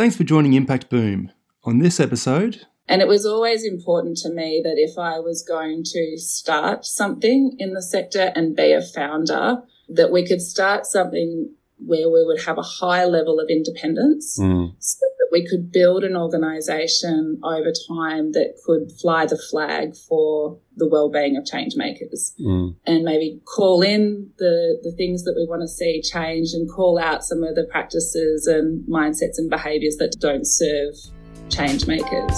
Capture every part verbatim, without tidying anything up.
Thanks for joining Impact Boom. On this episode... And it was always important to me that if I was going to start something in the sector and be a founder, that we could start something where we would have a high level of independence mm. so that we could build an organisation over time that could fly the flag for the well-being of change makers mm. and maybe call in the, the things that we want to see change and call out some of the practices and mindsets and behaviours that don't serve change makers.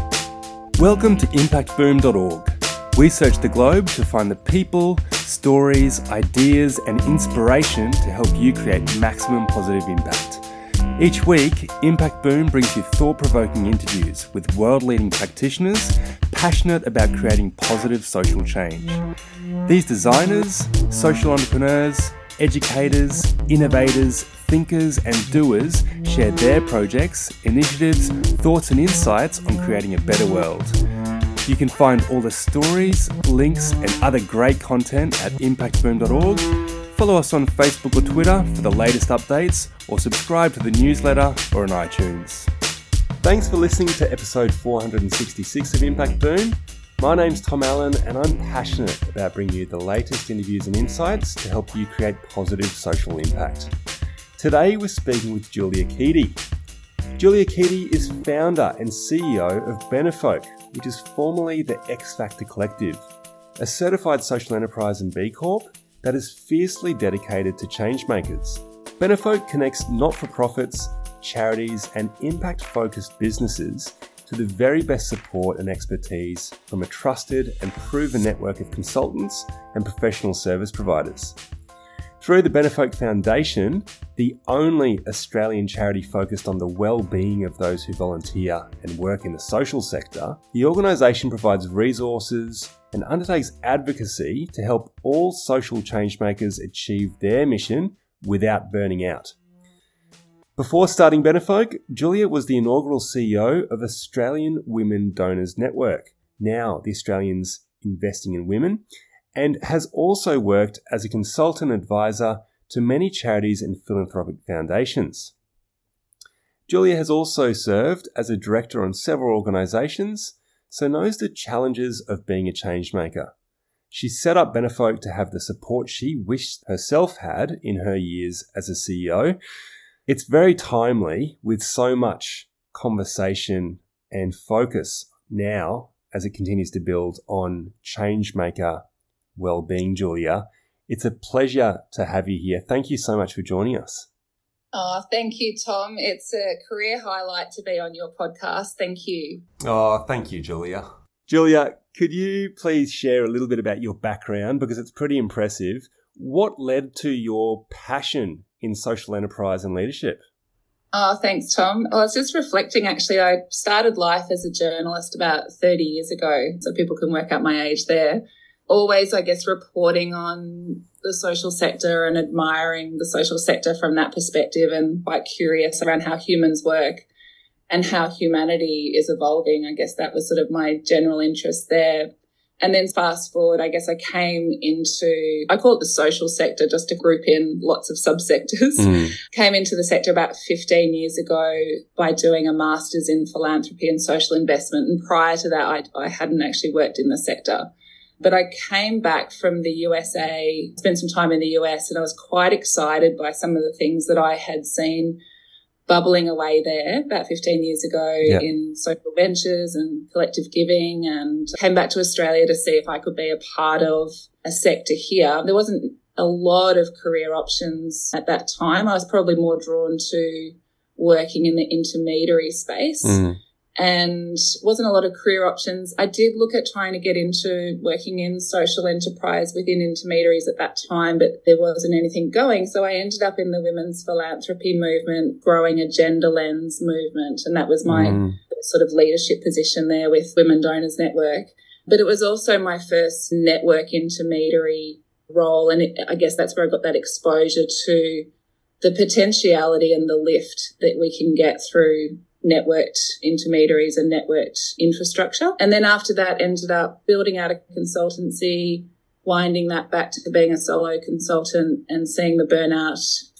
Welcome to impact boom dot org. We search the globe to find the people, stories, ideas and inspiration to help you create maximum positive impact. Each week, Impact Boom brings you thought-provoking interviews with world-leading practitioners passionate about creating positive social change. These designers, social entrepreneurs, educators, innovators, thinkers and doers share their projects, initiatives, thoughts and insights on creating a better world. You can find all the stories, links and other great content at impact boom dot org. Follow us on Facebook or Twitter for the latest updates or subscribe to the newsletter or on iTunes. Thanks for listening to episode four hundred sixty-six of Impact Boom. My name's Tom Allen and I'm passionate about bringing you the latest interviews and insights to help you create positive social impact. Today we're speaking with Julia Keedy. Julia Keedy is founder and C E O of Benefolk, which is formerly the X Factor Collective, a certified social enterprise and B Corp that is fiercely dedicated to change makers. Benefolk connects not-for-profits, charities and impact-focused businesses to the very best support and expertise from a trusted and proven network of consultants and professional service providers. Through the Benefolk Foundation, the only Australian charity focused on the well-being of those who volunteer and work in the social sector, the organisation provides resources and undertakes advocacy to help all social change makers achieve their mission without burning out. Before starting Benefolk, Julia was the inaugural C E O of Australian Women Donors Network, now the Australians Investing in Women, and has also worked as a consultant advisor to many charities and philanthropic foundations. Julia has also served as a director on several organisations, so knows the challenges of being a change maker. She set up Benefolk to have the support she wished herself had in her years as a C E O. It's very timely with so much conversation and focus now as it continues to build on change maker well-being, Julia. It's a pleasure to have you here. Thank you so much for joining us. Oh, thank you, Tom. It's a career highlight to be on your podcast. Thank you. Oh, thank you, Julia. Julia, could you please share a little bit about your background, because it's pretty impressive. What led to your passion in social enterprise and leadership? Oh, thanks, Tom. I was just reflecting, actually. I started life as a journalist about thirty years ago, so people can work out my age there. Always, I guess, reporting on the social sector and admiring the social sector from that perspective, and quite curious around how humans work and how humanity is evolving. I guess that was sort of my general interest there. And then fast forward, I guess I came into, I call it the social sector just to group in lots of subsectors. Mm. Came into the sector about fifteen years ago by doing a master's in philanthropy and social investment. And prior to that, I, I hadn't actually worked in the sector. But I came back from the U S A, spent some time in the U S, and I was quite excited by some of the things that I had seen bubbling away there about fifteen years ago yeah. in social ventures and collective giving, and came back to Australia to see if I could be a part of a sector here. There wasn't a lot of career options at that time. I was probably more drawn to working in the intermediary space. Mm. And wasn't a lot of career options. I did look at trying to get into working in social enterprise within intermediaries at that time, but there wasn't anything going. So I ended up in the women's philanthropy movement, growing a gender lens movement. And that was my mm. sort of leadership position there with Women Donors Network. But it was also my first network intermediary role. And it, I guess that's where I got that exposure to the potentiality and the lift that we can get through networked intermediaries and networked infrastructure. And then after that, ended up building out a consultancy, winding that back to being a solo consultant and seeing the burnout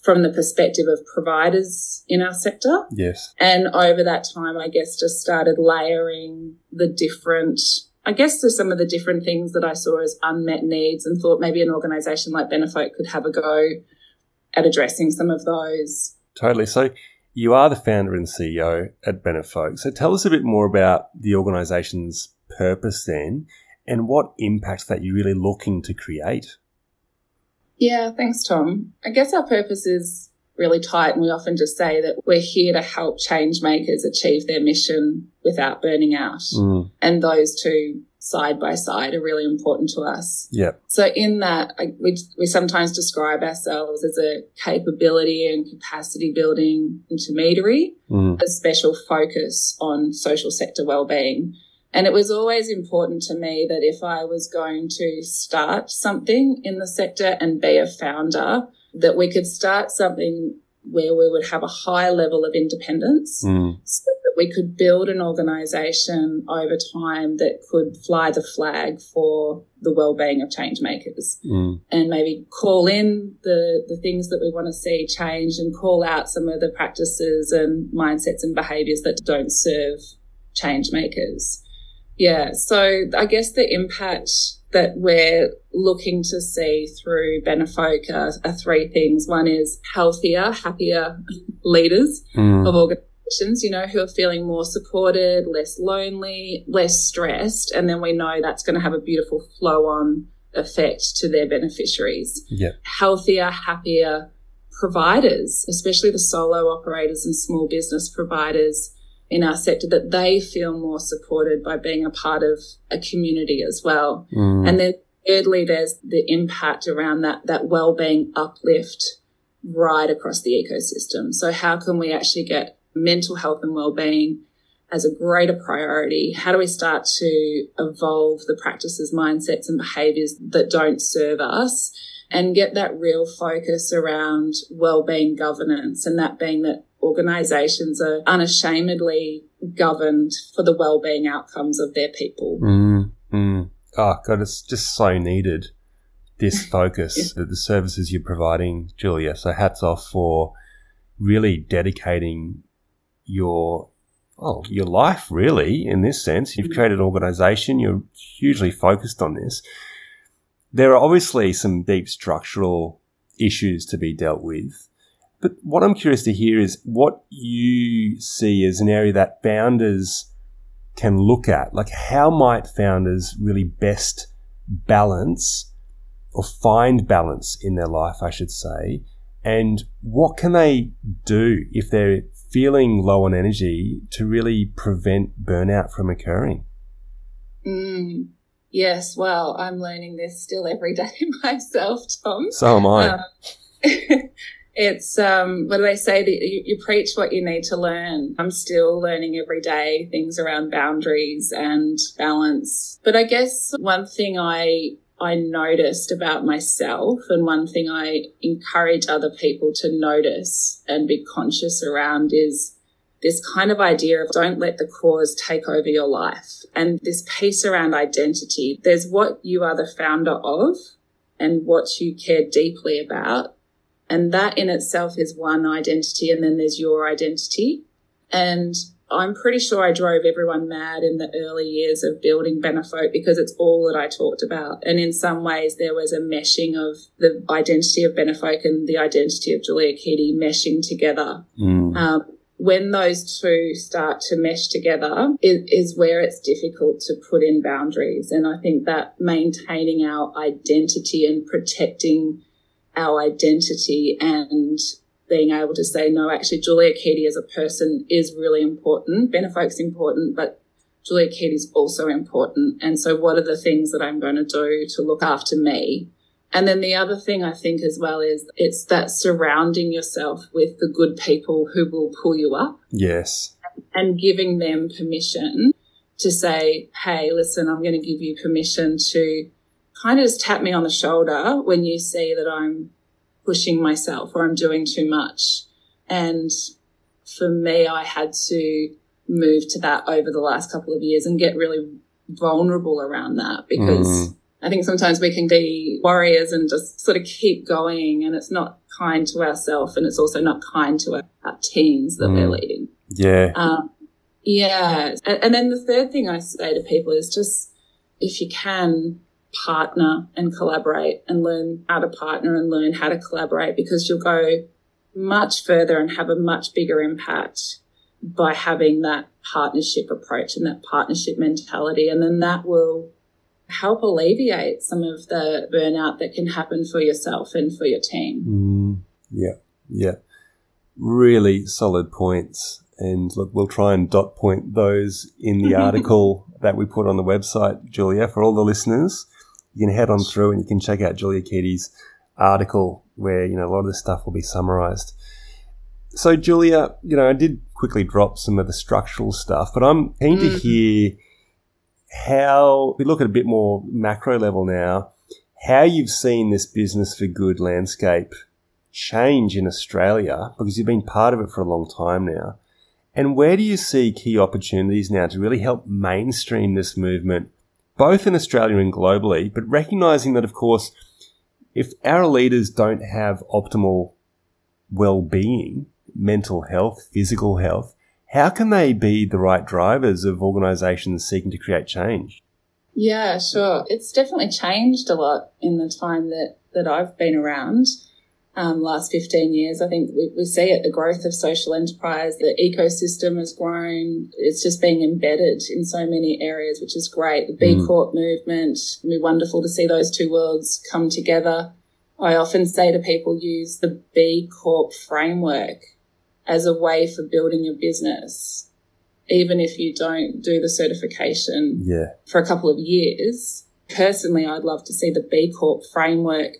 from the perspective of providers in our sector. Yes. And over that time, I guess, just started layering the different, I guess, there's some of the different things that I saw as unmet needs and thought maybe an organisation like Benefolk could have a go at addressing some of those. Totally. So you are the founder and C E O at Benefolk. So tell us a bit more about the organisation's purpose then and what impact that you're really looking to create. Yeah, thanks, Tom. I guess our purpose is really tight, and we often just say that we're here to help change makers achieve their mission without burning out. Mm. And those two side by side are really important to us. Yeah. So in that, I, we, we sometimes describe ourselves as a capability and capacity building intermediary, mm. a special focus on social sector wellbeing. And it was always important to me that if I was going to start something in the sector and be a founder, that we could start something where we would have a high level of independence mm. so that we could build an organisation over time that could fly the flag for the wellbeing of change makers mm. and maybe call in the, the things that we want to see change and call out some of the practices and mindsets and behaviours that don't serve change makers. Yeah, so I guess the impact that we're looking to see through Benefolk are, are three things. One is healthier, happier leaders mm. of organisations, you know, who are feeling more supported, less lonely, less stressed, and then we know that's going to have a beautiful flow-on effect to their beneficiaries. Yeah. Healthier, happier providers, especially the solo operators and small business providers in our sector, that they feel more supported by being a part of a community as well. Mm. And then thirdly, there's the impact around that, that wellbeing uplift right across the ecosystem. So how can we actually get mental health and wellbeing as a greater priority? How do we start to evolve the practices, mindsets and behaviours that don't serve us and get that real focus around wellbeing governance, and that being that organisations are unashamedly governed for the wellbeing outcomes of their people. Mm, mm. Oh, God, it's just so needed, this focus, Yeah. the, the services you're providing, Julia. So hats off for really dedicating your, well, your life, really, in this sense. You've created an organisation. You're hugely focused on this. There are obviously some deep structural issues to be dealt with. But what I'm curious to hear is what you see as an area that founders can look at. Like, how might founders really best balance or find balance in their life, I should say, and what can they do if they're feeling low on energy to really prevent burnout from occurring? Mm, yes, well, I'm learning this still every day myself, Tom. So am I. Um, It's, um, what do they say? That you, you preach what you need to learn. I'm still learning every day things around boundaries and balance. But I guess one thing I, I noticed about myself, and one thing I encourage other people to notice and be conscious around, is this kind of idea of don't let the cause take over your life. And this piece around identity. There's what you are the founder of and what you care deeply about. And that in itself is one identity, and then there's your identity. And I'm pretty sure I drove everyone mad in the early years of building Benefolk because it's all that I talked about. And in some ways there was a meshing of the identity of Benefolk and the identity of Julia Keedy meshing together. Mm. Um, when those two start to mesh together is, is where it's difficult to put in boundaries. And I think that maintaining our identity and protecting our identity and being able to say, no, actually, Julia Keedy as a person is really important. Benefolk's important, but Julia Keedy's also important. And so what are the things that I'm going to do to look after me? And then the other thing I think as well is it's that surrounding yourself with the good people who will pull you up. Yes. And giving them permission to say, hey, listen, I'm going to give you permission to kind of just tap me on the shoulder when you see that I'm pushing myself or I'm doing too much. And for me, I had to move to that over the last couple of years and get really vulnerable around that, because mm. I think sometimes we can be warriors and just sort of keep going, and it's not kind to ourselves, and it's also not kind to our, our teams that mm. we're leading. Yeah. Um, yeah. And, and then the third thing I say to people is just, if you can, partner and collaborate and learn how to partner and learn how to collaborate, because you'll go much further and have a much bigger impact by having that partnership approach and that partnership mentality. And then that will help alleviate some of the burnout that can happen for yourself and for your team. Mm, yeah, yeah. Really solid points. And look, we'll try and dot point those in the article that we put on the website, Julia, for all the listeners. You can head on through and you can check out Julia Keaty's article where, you know, a lot of this stuff will be summarized. So, Julia, you know, I did quickly drop some of the structural stuff, but I'm keen mm. to hear how, we look at a bit more macro level now, how you've seen this business for good landscape change in Australia, because you've been part of it for a long time now. And where do you see key opportunities now to really help mainstream this movement, both in Australia and globally, but recognising that, of course, if our leaders don't have optimal well-being, mental health, physical health, how can they be the right drivers of organisations seeking to create change? Yeah, sure. It's definitely changed a lot in the time that, that I've been around. Um, last fifteen years, I think we, we see it, the growth of social enterprise, the ecosystem has grown. It's just being embedded in so many areas, which is great. The B mm. Corp movement, it'd be wonderful to see those two worlds come together. I often say to people, use the B Corp framework as a way for building your business, even if you don't do the certification yeah. for a couple of years. Personally, I'd love to see the B Corp framework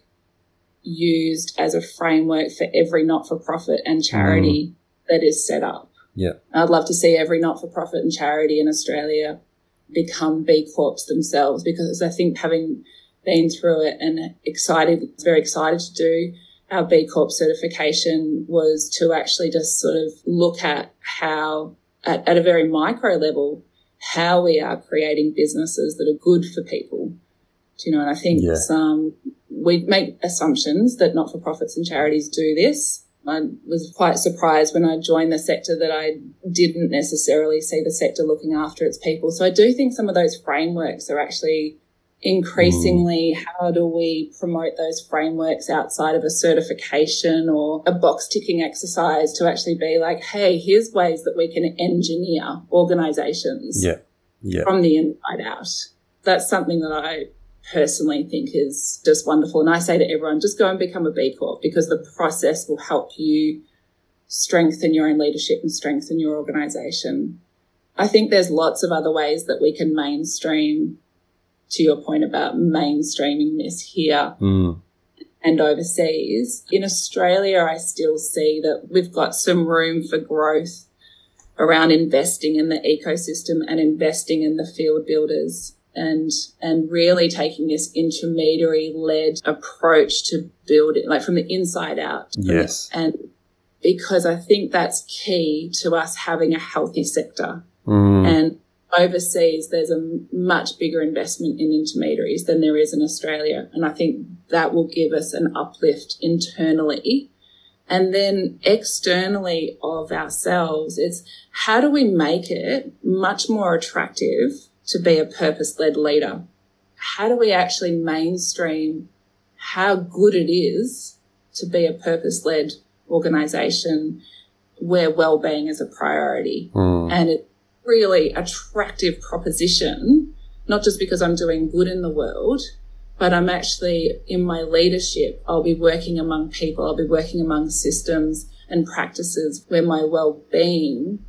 used as a framework for every not-for-profit and charity mm. that is set up. Yeah. I'd love to see every not-for-profit and charity in Australia become B Corps themselves, because I think, having been through it and excited, very excited to do our B Corp certification, was to actually just sort of look at how, at, at a very micro level, how we are creating businesses that are good for people. Do you know, and I think yeah. some, we make assumptions that not-for-profits and charities do this. I was quite surprised when I joined the sector that I didn't necessarily see the sector looking after its people. So I do think some of those frameworks are actually increasingly, mm. how do we promote those frameworks outside of a certification or a box-ticking exercise, to actually be like, hey, here's ways that we can engineer organisations yeah. Yeah. from the inside out. That's something that I personally think is just wonderful. And I say to everyone, just go and become a B Corp, because the process will help you strengthen your own leadership and strengthen your organisation. I think there's lots of other ways that we can mainstream, to your point about mainstreaming this here mm. and overseas. In Australia, I still see that we've got some room for growth around investing in the ecosystem and investing in the field builders, and and really taking this intermediary-led approach to build it, like from the inside out. Yes. And because I think that's key to us having a healthy sector. Mm. And overseas, there's a much bigger investment in intermediaries than there is in Australia. And I think that will give us an uplift internally. And then externally of ourselves, it's how do we make it much more attractive to be a purpose-led leader? How do we actually mainstream how good it is to be a purpose-led organisation where well-being is a priority? Mm. And it's really attractive proposition, not just because I'm doing good in the world, but I'm actually, in my leadership, I'll be working among people, I'll be working among systems and practices where my well-being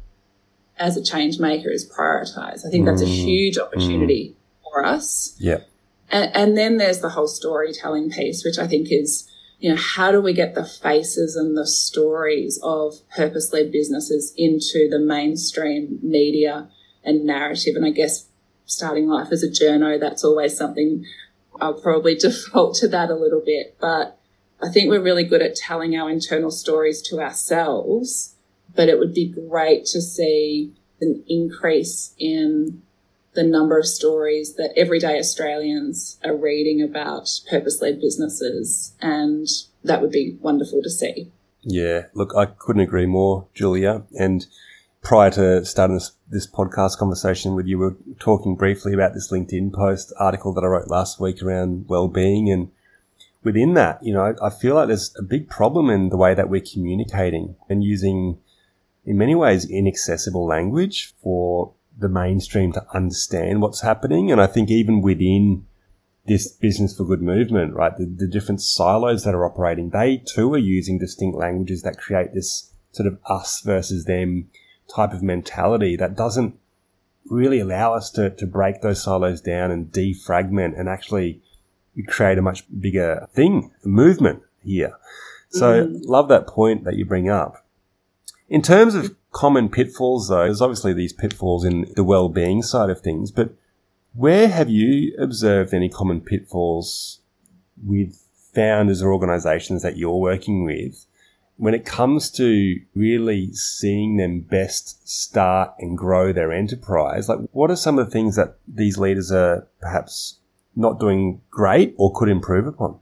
as a change maker is prioritised. I think that's a huge opportunity mm. for us. Yeah. And, and then there's the whole storytelling piece, which I think is, you know, how do we get the faces and the stories of purpose-led businesses into the mainstream media and narrative? And I guess starting life as a journo, that's always something I'll probably default to that a little bit. But I think we're really good at telling our internal stories to ourselves, but it would be great to see an increase in the number of stories that everyday Australians are reading about purpose-led businesses, and that would be wonderful to see. Yeah, look, I couldn't agree more, Julia. And prior to starting this, this podcast conversation with you, we were talking briefly about this LinkedIn post article that I wrote last week around well-being. And within that, you know, I, I feel like there's a big problem in the way that we're communicating and using, in many ways, inaccessible language for the mainstream to understand what's happening. And I think even within this Business for Good movement, right, the, the different silos that are operating, they too are using distinct languages that create this sort of us versus them type of mentality that doesn't really allow us to, to break those silos down and defragment and actually create a much bigger thing, a movement here. So mm. love that point that you bring up. In terms of common pitfalls, though, there's obviously these pitfalls in the well-being side of things, but where have you observed any common pitfalls with founders or organizations that you're working with when it comes to really seeing them best start and grow their enterprise? Like, what are some of the things that these leaders are perhaps not doing great or could improve upon?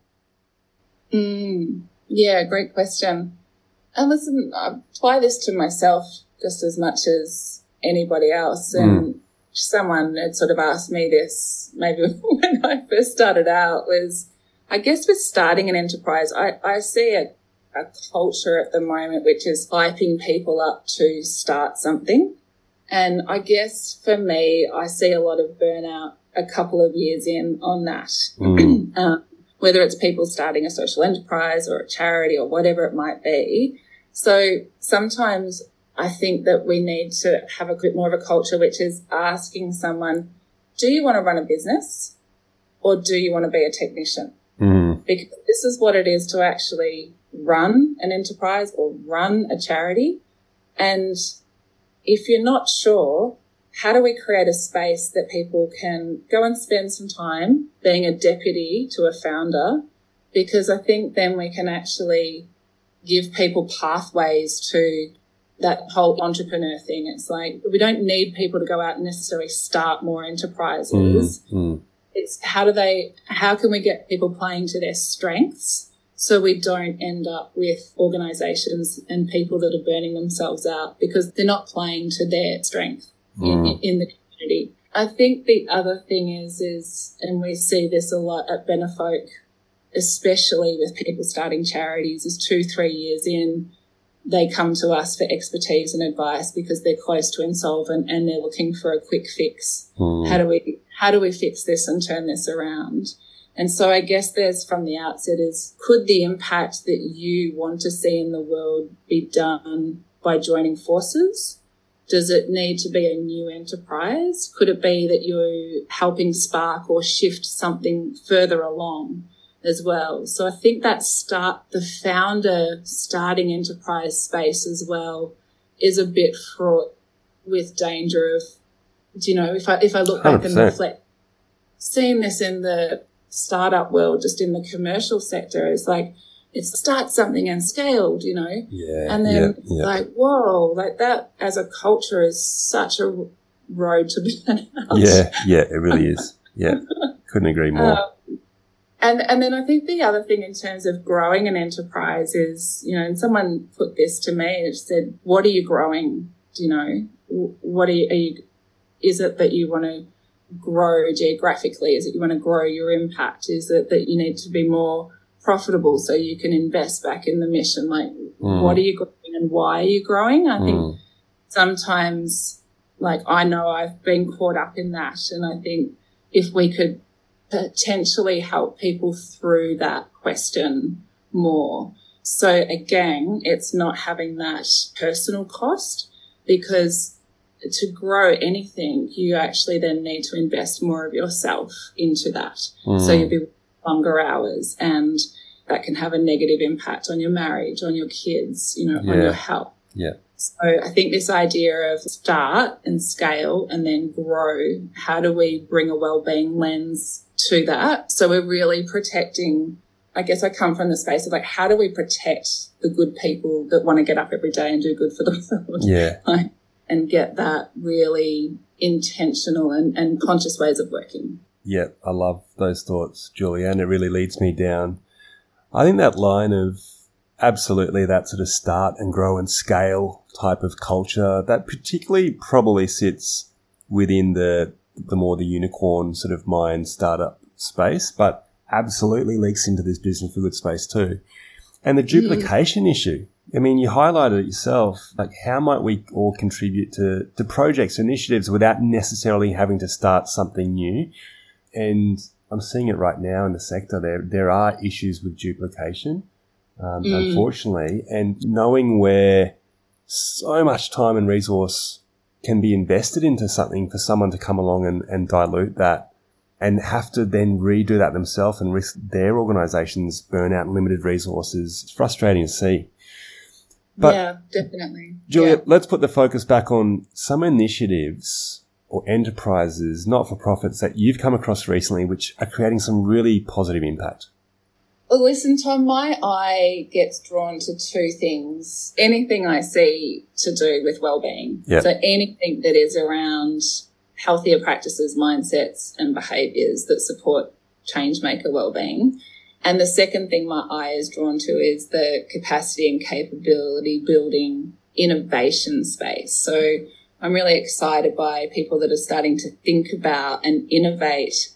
Mm, yeah, great question. And listen, I apply this to myself just as much as anybody else. And mm. someone had sort of asked me this maybe when I first started out was, I guess with starting an enterprise, I, I see a, a culture at the moment which is hyping people up to start something. And I guess for me, I see a lot of burnout a couple of years in on that. Mm. um, whether it's people starting a social enterprise or a charity or whatever it might be. So sometimes I think that we need to have a bit more of a culture which is asking someone, do you want to run a business or do you want to be a technician? Mm. Because this is what it is to actually run an enterprise or run a charity. And if you're not sure, how do we create a space that people can go and spend some time being a deputy to a founder? Because I think then we can actually give people pathways to that whole entrepreneur thing. It's like we don't need people to go out and necessarily start more enterprises. Mm, mm. It's how do they, how can we get people playing to their strengths so we don't end up with organisations and people that are burning themselves out because they're not playing to their strength. In, mm. in the community. I think the other thing is, is, and we see this a lot at Benefolk, especially with people starting charities, is two, three years in, they come to us for expertise and advice because they're close to insolvent and they're looking for a quick fix. Mm. How do we, how do we fix this and turn this around? And so I guess there's from the outset is, could the impact that you want to see in the world be done by joining forces? Does it need to be a new enterprise? Could it be that you're helping spark or shift something further along as well? So I think that start, the founder starting enterprise space as well is a bit fraught with danger of, you know, if I, if I look back one hundred percent and reflect, seeing this in the startup world, just in the commercial sector, is like, it's start something and scaled, you know. Yeah. And then yeah, it's yeah. like, whoa, like that as a culture is such a road to burn out. Yeah, yeah, it really is. Yeah, couldn't agree more. Um, and and then I think the other thing in terms of growing an enterprise is, you know, and someone put this to me and said, what are you growing? Do you know, what are you, are you, is it that you want to grow geographically? Is it you want to grow your impact? Is it that you need to be more profitable so you can invest back in the mission? Like, mm. what are you growing and why are you growing? I mm. think sometimes, like, I know I've been caught up in that, and I think if we could potentially help people through that question more. So again, it's not having that personal cost, because to grow anything, you actually then need to invest more of yourself into that. Mm. So you'll be longer hours, and that can have a negative impact on your marriage, on your kids, you know, yeah. on your health. Yeah. So I think this idea of start and scale and then grow, how do we bring a wellbeing lens to that? So we're really protecting, I guess I come from the space of like, how do we protect the good people that want to get up every day and do good for the world? Yeah. Like, and get that really intentional and, and conscious ways of working. Yeah, I love those thoughts, Julia, and it really leads me down. I think that line of absolutely that sort of start and grow and scale type of culture, that particularly probably sits within the the more the unicorn sort of mind startup space, but absolutely leaks into this business for good space too. And the duplication mm. issue. I mean, you highlighted it yourself. Like, how might we all contribute to, to projects, initiatives without necessarily having to start something new? And I'm seeing it right now in the sector. There, there are issues with duplication, um, mm. unfortunately, and knowing where so much time and resource can be invested into something for someone to come along and, and dilute that and have to then redo that themselves and risk their organisation's burnout and limited resources. It's frustrating to see. But yeah, definitely. Julia, yeah. let's put the focus back on some initiatives or enterprises, not-for-profits, that you've come across recently which are creating some really positive impact. Well, listen, Tom, my eye gets drawn to two things. Anything I see to do with wellbeing. Yep. So anything that is around healthier practices, mindsets and behaviours that support change maker wellbeing. And the second thing my eye is drawn to is the capacity and capability building innovation space. So I'm really excited by people that are starting to think about and innovate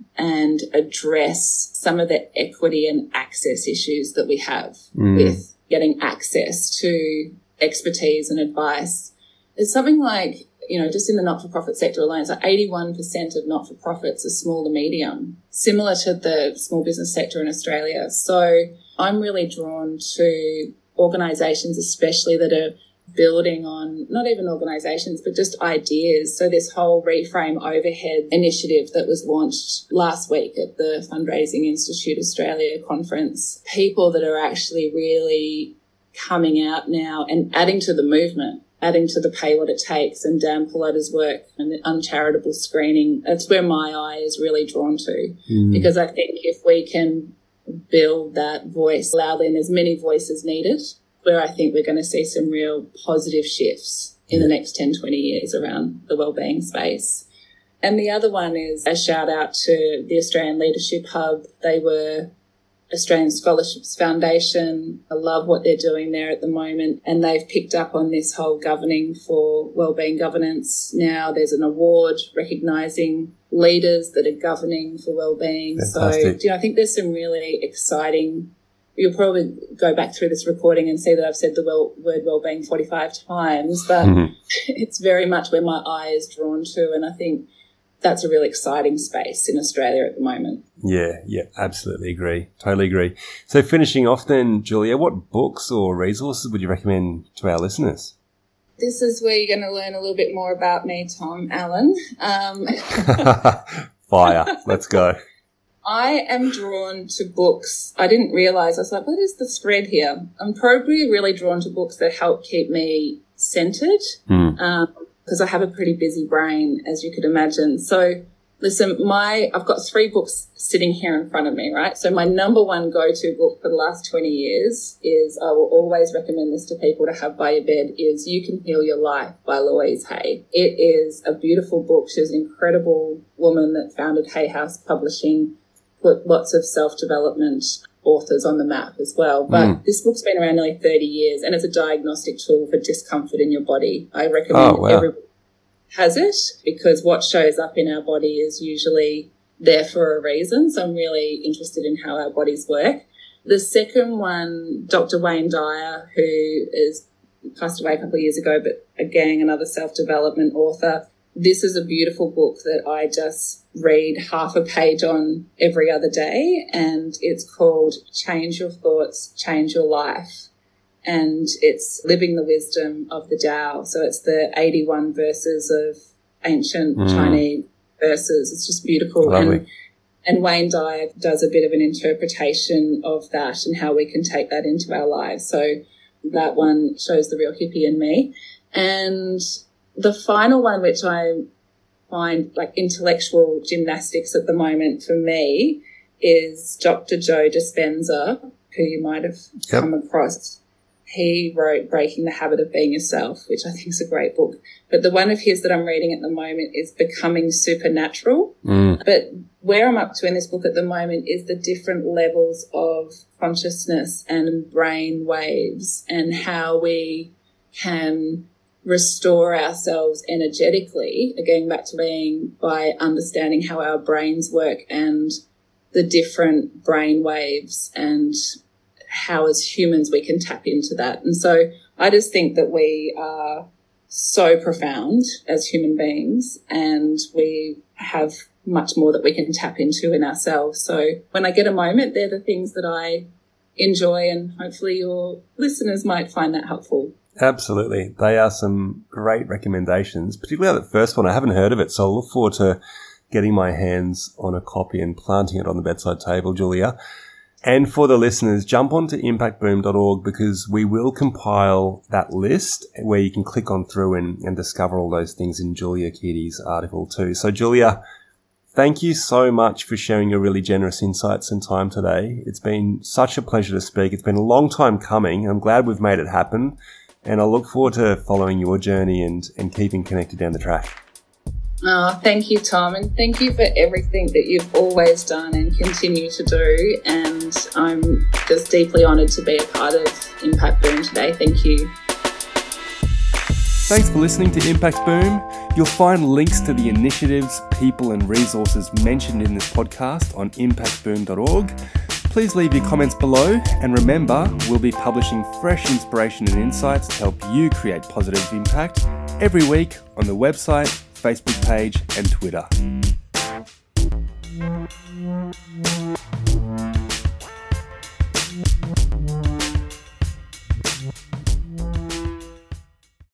and address some of the equity and access issues that we have mm. with getting access to expertise and advice. It's something like, you know, just in the not-for-profit sector alone, it's like eighty-one percent of not-for-profits are small to medium, similar to the small business sector in Australia. So I'm really drawn to organisations, especially that are building on not even organisations, but just ideas. So this whole Reframe Overhead initiative that was launched last week at the Fundraising Institute Australia conference, people that are actually really coming out now and adding to the movement, adding to the Pay What It Takes and Dan Paulotta's work and the uncharitable screening. That's where my eye is really drawn to mm. because I think if we can build that voice loudly, and there's many voices needed, where I think we're going to see some real positive shifts in the next ten, twenty years around the wellbeing space. And the other one is a shout out to the Australian Leadership Hub. They were Australian Scholarships Foundation. I love what they're doing there at the moment. And they've picked up on this whole governing for wellbeing governance. Now there's an award recognising leaders that are governing for wellbeing. Fantastic. So, you know, I think there's some really exciting. You'll probably go back through this recording and see that I've said the well, word wellbeing forty-five times, but mm-hmm. it's very much where my eye is drawn to. And I think that's a really exciting space in Australia at the moment. Yeah, yeah, absolutely agree. Totally agree. So finishing off then, Julia, what books or resources would you recommend to our listeners? This is where you're going to learn a little bit more about me, Tom Allen. Um, Fire. Let's go. I am drawn to books. I didn't realise. I was like, what is the thread here? I'm probably really drawn to books that help keep me centred mm. um, because I have a pretty busy brain, as you could imagine. So, listen, my I've got three books sitting here in front of me, right? So my number one go-to book for the last twenty years is, I will always recommend this to people to have by your bed, is You Can Heal Your Life by Louise Hay. It is a beautiful book. She was an incredible woman that founded Hay House Publishing, put lots of self-development authors on the map as well. But mm. this book's been around nearly thirty years and it's a diagnostic tool for discomfort in your body. I recommend oh, wow. everyone has it because what shows up in our body is usually there for a reason. So I'm really interested in how our bodies work. The second one, Doctor Wayne Dyer, who is passed away a couple of years ago, but again, another self-development author. This is a beautiful book that I just read half a page on every other day, and it's called Change Your Thoughts, Change Your Life. And it's living the wisdom of the Tao. So it's the eighty-one verses of ancient mm. Chinese verses. It's just beautiful. Lovely. And, and Wayne Dyer does a bit of an interpretation of that and how we can take that into our lives. So that one shows the real hippie in me. And the final one, which I find like intellectual gymnastics at the moment for me, is Doctor Joe Dispenza, who you might have yep. come across. he wrote Breaking the Habit of Being Yourself, which I think is a great book. But the one of his that I'm reading at the moment is Becoming Supernatural. Mm. But where I'm up to in this book at the moment is the different levels of consciousness and brain waves and how we can restore ourselves energetically, again, back to being by understanding how our brains work and the different brain waves and how as humans we can tap into that. And so I just think that we are so profound as human beings and we have much more that we can tap into in ourselves. So when I get a moment, they're the things that I enjoy, and hopefully your listeners might find that helpful. Absolutely. They are some great recommendations, particularly that first one. I haven't heard of it, so I'll look forward to getting my hands on a copy and planting it on the bedside table, Julia. And for the listeners, jump onto impact boom dot org because we will compile that list where you can click on through and, and discover all those things in Julia Keaty's article too. So, Julia, thank you so much for sharing your really generous insights and time today. It's been such a pleasure to speak. It's been a long time coming. I'm glad we've made it happen. And I look forward to following your journey and, and keeping connected down the track. Oh, thank you, Tom. And thank you for everything that you've always done and continue to do. And I'm just deeply honoured to be a part of Impact Boom today. Thank you. Thanks for listening to Impact Boom. You'll find links to the initiatives, people and resources mentioned in this podcast on impact boom dot org. Please leave your comments below, and remember, we'll be publishing fresh inspiration and insights to help you create positive impact every week on the website, Facebook page and Twitter.